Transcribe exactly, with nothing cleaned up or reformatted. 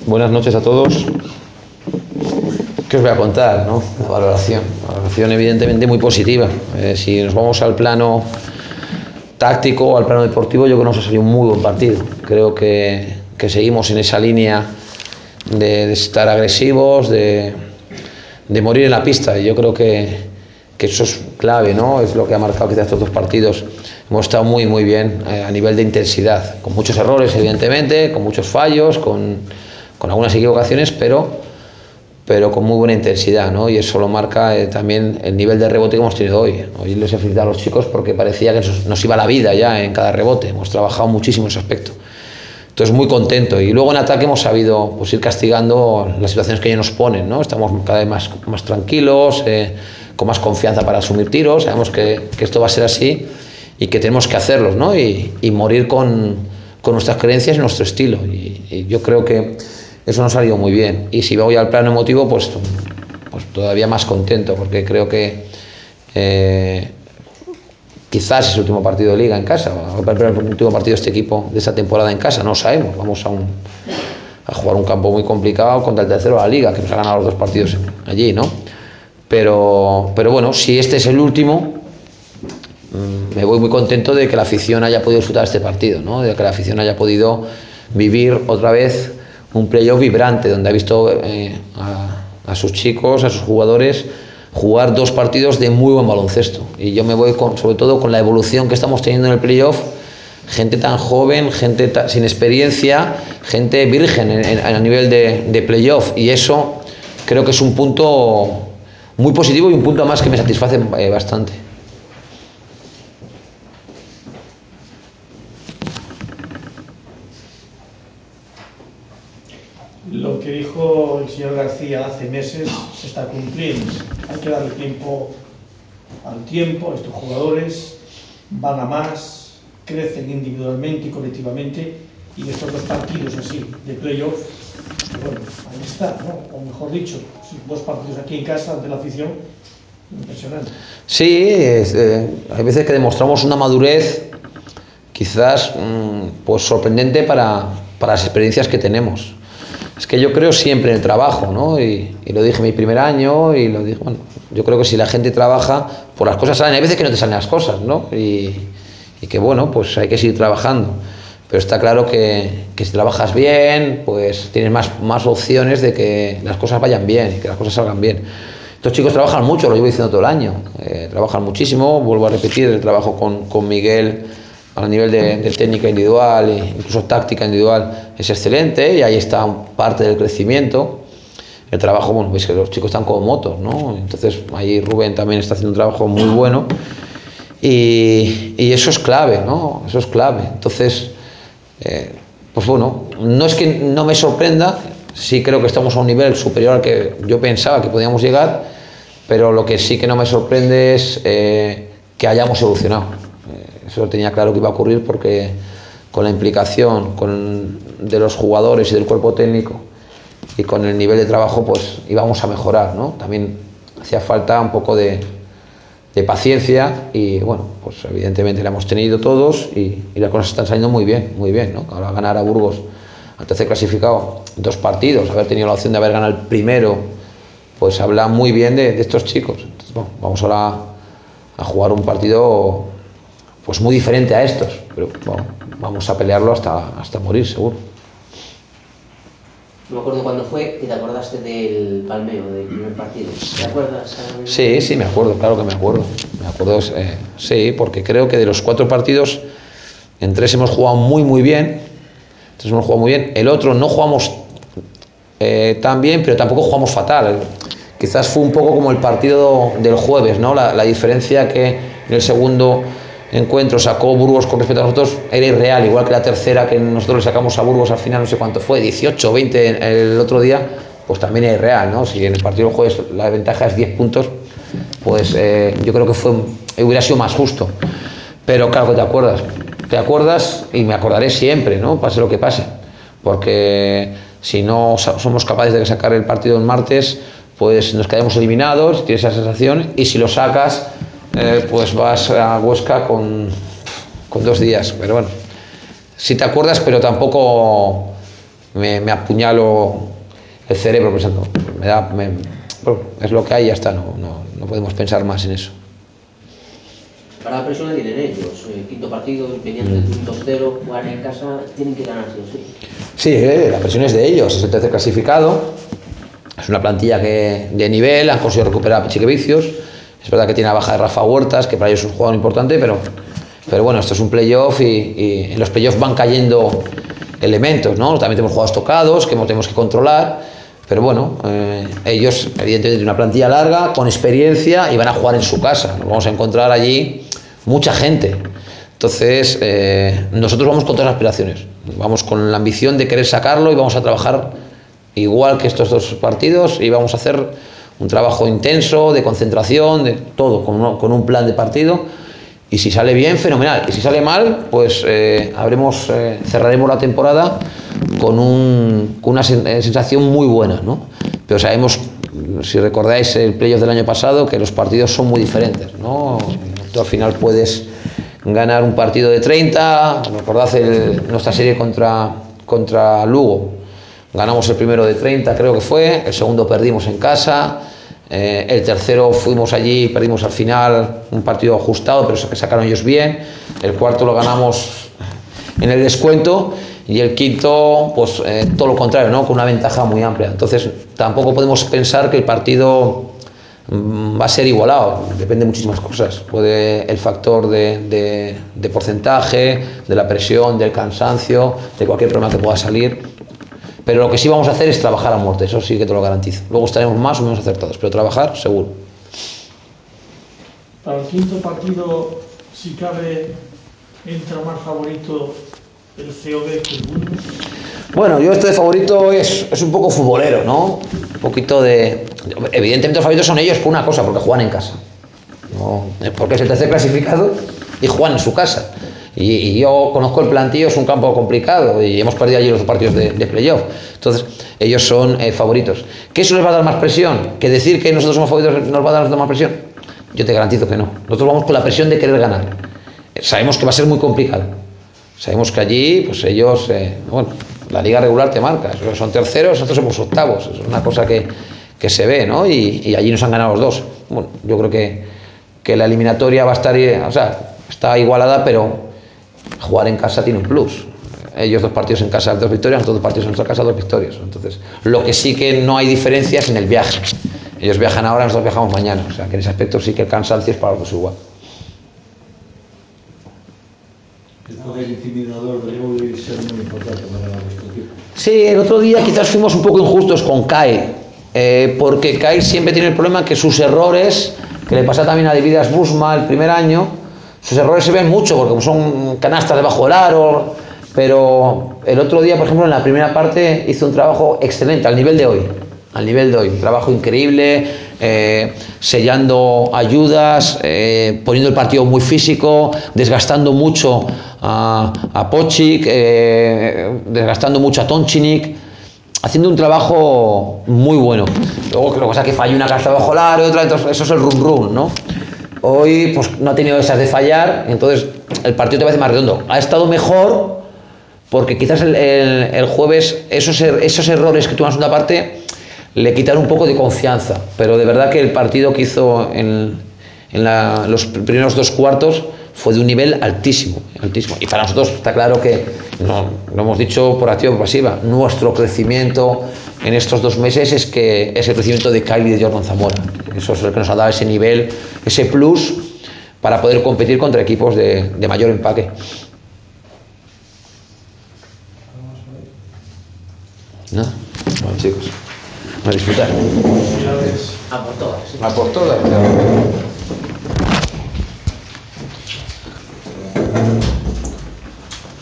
Buenas noches a todos. ¿Qué os voy a contar, no? La valoración. La valoración evidentemente muy positiva. Eh, si nos vamos al plano táctico o al plano deportivo, yo creo que nos ha salido un muy buen partido. Creo que, que seguimos en esa línea de, de estar agresivos, de, de morir en la pista. Y yo creo que, que eso es clave, ¿no? Es lo que ha marcado quizás estos dos partidos. Hemos estado muy, muy bien eh, a nivel de intensidad, con muchos errores, evidentemente, con muchos fallos, con, con algunas equivocaciones, pero, pero con muy buena intensidad, ¿no? Y eso lo marca eh, también el nivel de rebote que hemos tenido hoy. Hoy les he felicitado a los chicos porque parecía que nos iba la vida ya en cada rebote. Hemos trabajado muchísimo en ese aspecto. Entonces, muy contento. Y luego en ataque hemos sabido pues, ir castigando las situaciones que ellos nos ponen, ¿no? Estamos cada vez más, más tranquilos, eh, con más confianza para asumir tiros. Sabemos que, que esto va a ser así y que tenemos que hacerlos, ¿no? Y, y morir con, con nuestras creencias y nuestro estilo. Y, y yo creo que eso nos ha salido muy bien. Y si voy al plano emotivo, pues, pues todavía más contento, porque creo que eh, quizás es el último partido de Liga en casa, el último partido de este equipo de esta temporada en casa, no lo sabemos. Vamos a, un, a jugar un campo muy complicado contra el tercero de la Liga, que nos ha ganado los dos partidos allí, ¿no? Pero, pero bueno, si este es el último, me voy muy contento de que la afición haya podido disfrutar este partido, ¿no? De que la afición haya podido vivir otra vez un playoff vibrante, donde ha visto eh, a, a sus chicos, a sus jugadores, jugar dos partidos de muy buen baloncesto. Y yo me voy con, sobre todo con la evolución que estamos teniendo en el playoff, gente tan joven, gente tan, sin experiencia, gente virgen en, en, a nivel de, de playoff, y eso creo que es un punto muy positivo y un punto más que me satisface eh, bastante. Lo que dijo el señor García hace meses se está cumpliendo. Hay que darle tiempo al tiempo a estos jugadores, van a más, crecen individualmente y colectivamente, y estos dos partidos así de playoff, bueno, ahí está, ¿no? O mejor dicho, dos partidos aquí en casa ante la afición, impresionante. Sí, es, eh, hay veces que demostramos una madurez quizás mmm, pues sorprendente para, para las experiencias que tenemos. Es que yo creo siempre en el trabajo, ¿no? Y, y lo dije en mi primer año y lo dije, bueno, yo creo que si la gente trabaja, pues las cosas salen. Hay veces que no te salen las cosas, ¿no? Y, y que bueno, pues hay que seguir trabajando. Pero está claro que, que si trabajas bien, pues tienes más, más opciones de que las cosas vayan bien y que las cosas salgan bien. Estos chicos trabajan mucho, lo llevo diciendo todo el año. Eh, trabajan muchísimo, vuelvo a repetir, el trabajo con, con Miguel a nivel de, de técnica individual e incluso táctica individual es excelente, y ahí está parte del crecimiento. El trabajo, bueno, veis que los chicos están como motos, ¿no? Entonces ahí Rubén también está haciendo un trabajo muy bueno, y, y eso es clave, ¿no? Eso es clave. Entonces, eh, pues bueno, no es que no me sorprenda, sí creo que estamos a un nivel superior al que yo pensaba que podíamos llegar, pero lo que sí que no me sorprende es eh, que hayamos evolucionado. Eso tenía claro que iba a ocurrir, porque con la implicación con, de los jugadores y del cuerpo técnico y con el nivel de trabajo, pues íbamos a mejorar, ¿no? También hacía falta un poco de, de paciencia, y bueno, pues evidentemente la hemos tenido todos, y, y las cosas están saliendo muy bien, muy bien, ¿no? Ahora ganar a Burgos, al tercer clasificado, dos partidos, haber tenido la opción de haber ganado el primero, pues habla muy bien de, de estos chicos. Entonces, bueno, vamos ahora a jugar un partido pues muy diferente a estos, pero bueno, vamos a pelearlo hasta, hasta morir, seguro. No me acuerdo cuándo fue que te acordaste del palmeo del primer partido. ¿Te acuerdas? Sí, sí, me acuerdo, claro que me acuerdo. Me acuerdo, eh, sí, porque creo que de los cuatro partidos, en tres hemos jugado muy, muy bien. Tres hemos jugado muy bien. El otro no jugamos eh, tan bien, pero tampoco jugamos fatal. Quizás fue un poco como el partido del jueves, ¿no? La, la diferencia que en el segundo encuentro sacó Burgos con respecto a nosotros era irreal, igual que la tercera que nosotros le sacamos a Burgos al final, no sé cuánto fue, dieciocho, veinte el otro día, pues también era irreal, ¿no? Si en el partido del jueves la ventaja es diez puntos, pues eh, yo creo que fue, hubiera sido más justo. Pero claro que te acuerdas, te acuerdas y me acordaré siempre, ¿no? Pase lo que pase, porque si no somos capaces de sacar el partido el martes, pues nos quedamos eliminados, tienes esa sensación, y si lo sacas, eh, pues vas a Huesca con, con dos días. Pero bueno, si te acuerdas, pero tampoco me, me apuñalo el cerebro pensando, me da, me, bueno, es lo que hay y ya está, no, no, no podemos pensar más en eso. Para la presión la tienen ellos, eh, quinto partido, venían de un dos cero, jugar en casa, tienen que ganar sí o sí. Sí, eh, la presión es de ellos, es el tercer clasificado, es una plantilla que, de nivel, han conseguido recuperar a Pichiquevicios, es verdad que tiene la baja de Rafa Huertas, que para ellos es un jugador importante, pero, pero bueno, esto es un playoff y, y en los playoffs van cayendo elementos, ¿no? También tenemos jugadores tocados que tenemos que controlar, pero bueno, eh, ellos evidentemente tienen una plantilla larga, con experiencia y van a jugar en su casa, nos vamos a encontrar allí mucha gente. Entonces, eh, nosotros vamos con todas las aspiraciones, vamos con la ambición de querer sacarlo y vamos a trabajar igual que estos dos partidos y vamos a hacer un trabajo intenso, de concentración, de todo, con, uno, con un plan de partido y si sale bien, fenomenal, y si sale mal, pues eh, habremos, eh, cerraremos la temporada con, un, con una sensación muy buena, ¿no? Pero sabemos, si recordáis el playoff del año pasado, que los partidos son muy diferentes, ¿no? Tú al final puedes ganar un partido de treinta, recordad el, nuestra serie contra, contra Lugo, ganamos el primero de treinta creo que fue, el segundo perdimos en casa, eh, el tercero fuimos allí, perdimos al final, un partido ajustado, pero que sacaron ellos bien, el cuarto lo ganamos en el descuento y el quinto, pues eh, todo lo contrario, ¿no? Con una ventaja muy amplia. Entonces tampoco podemos pensar que el partido mmm, va a ser igualado, depende de muchísimas cosas. Puede el factor de, de, de porcentaje, de la presión, del cansancio, de cualquier problema que pueda salir. Pero lo que sí vamos a hacer es trabajar a muerte, eso sí que te lo garantizo. Luego estaremos más o menos acertados, pero trabajar seguro. Para el quinto partido, si cabe, entra más favorito el C O B que el Burgos. Bueno, yo este de favorito es, es un poco futbolero, ¿no? Un poquito de... Evidentemente los favoritos son ellos por una cosa, porque juegan en casa. ¿No? Porque es el tercer clasificado y juegan en su casa. Y, y yo conozco el plantillo, es un campo complicado y hemos perdido allí los dos partidos de, de playoff. Entonces, ellos son eh, favoritos. ¿Que eso les va a dar más presión? ¿Que decir que nosotros somos favoritos nos va a dar más presión? Yo te garantizo que no. Nosotros vamos con la presión de querer ganar. Sabemos que va a ser muy complicado. Sabemos que allí, pues ellos, eh, bueno, la liga regular te marca. Son terceros, nosotros somos octavos. Es una cosa que, que se ve, ¿no? Y, y allí nos han ganado los dos. Bueno, yo creo que, que la eliminatoria va a estar, o sea, está igualada, pero jugar en casa tiene un plus. Ellos dos partidos en casa, dos victorias, nosotros dos partidos en nuestra casa, dos victorias. Entonces, lo que sí que no hay diferencia es en el viaje. Ellos viajan ahora, nosotros viajamos mañana. O sea, que en ese aspecto sí que el cansancio es para los dos igual. El poder intimidador del gol debe ser muy importante para nuestro equipo. Sí, el otro día quizás fuimos un poco injustos con Kai, eh, porque Kai siempre tiene el problema que sus errores, que le pasa también a Davidas Busma el primer año, sus errores se ven mucho porque son canastas debajo del aro, pero el otro día, por ejemplo, en la primera parte hizo un trabajo excelente, al nivel de hoy, al nivel de hoy, un trabajo increíble, eh, sellando ayudas, eh, poniendo el partido muy físico, desgastando mucho a, a Počić, eh, desgastando mucho a Tončinik, haciendo un trabajo muy bueno. Luego, lo que pasa es que falló una canasta bajo el aro y otra, entonces eso es el run run, ¿no? Hoy pues no ha tenido esas de fallar, entonces el partido te parece más redondo. Ha estado mejor porque quizás el, el, el jueves esos, esos errores que tuvo en la segunda parte le quitaron un poco de confianza, pero de verdad que el partido que hizo en, en la, los primeros dos cuartos fue de un nivel altísimo, altísimo. Y para nosotros está claro que, no, lo hemos dicho por activa o por pasiva, nuestro crecimiento en estos dos meses es que es el crecimiento de Kyle y de Jordan Zamora. Eso es lo que nos ha dado ese nivel, ese plus para poder competir contra equipos de, de mayor empaque. ¿No? Bueno, chicos, a disfrutar. A por todas. ¿Sí? A por todas.